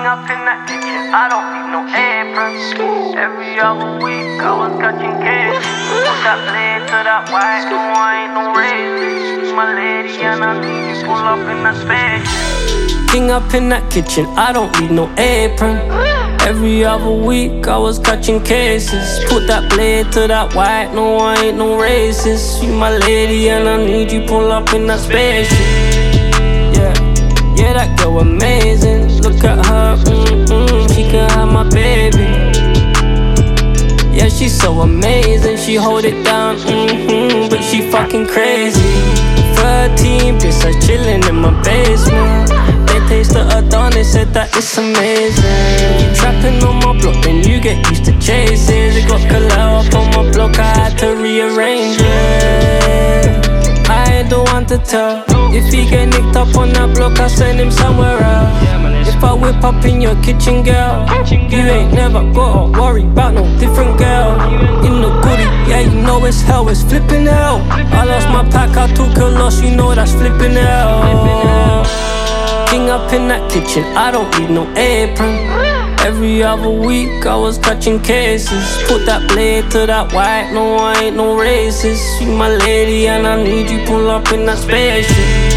up in that kitchen, I don't need no apron. Every other week I was catching cases. Put that blade to that white, no I ain't no racist. My lady and I need you pull up in that spaceship. King up in that kitchen, I don't need no apron. Every other week I was catching cases. Put that blade to that white, no I ain't no racist. You my lady and I need you pull up in that spaceship. Yeah, that girl amazing. Look at her, she can have my baby. Yeah, she's so amazing. She hold it down, but she fucking crazy. 13 bitch, I chillin' in my basement. They tasted Adonis, said that it's amazing. You trapping on my block, then you get used to chases. It got Kalao up on my block, I had to rearrange it. I ain't the one to tell. If he get nicked up on that block, I'll send him somewhere else. If I whip up in your kitchen, girl, you ain't never gotta worry about no different girl. In the goodie, yeah, you know it's hell, it's flipping hell. I lost my pack, I took a loss, you know that's flipping hell. King up in that kitchen, I don't need no apron. Every other week I was catching cases. Put that blade to that white, no I ain't no racist. You my lady and I need you pull up in that spaceship.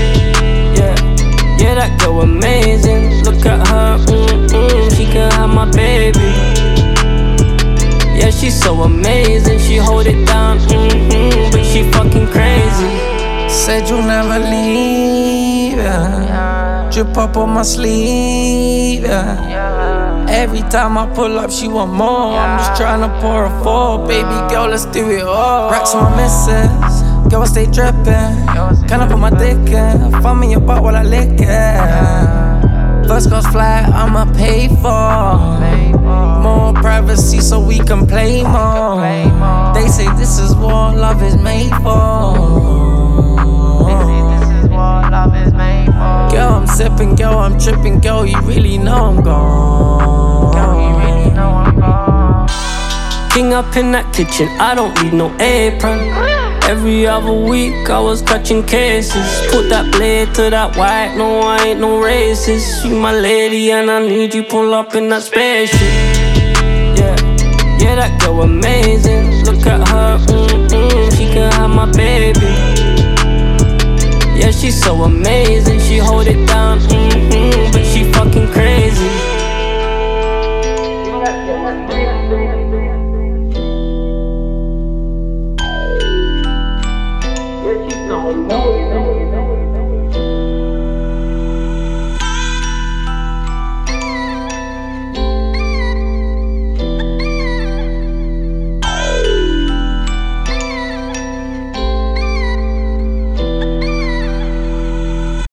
Yeah, that girl amazing. Look at her, she can have my baby. Yeah, she's so amazing. She hold it down, but she fucking crazy. Said you'll never leave, yeah. Drip up on my sleeve, yeah. Every time I pull up, she want more. I'm just tryna pour a four. Baby girl, let's do it all. Racks on my missus, girl, I stay drippin'. Can I put my dick in? Find me your butt while I lick it. First class flight, I'ma pay for. More privacy so we can play more. They say this is what love is made for. Girl, I'm sipping, girl, I'm tripping, girl, you really know I'm gone. King up in that kitchen, I don't need no apron. Every other week I was catching cases. Put that blade to that white, no I ain't no racist. You my lady and I need you pull up in that spaceship. Yeah, that girl amazing. Look at her, she can have my baby. Yeah, she's so amazing. She hold it down, but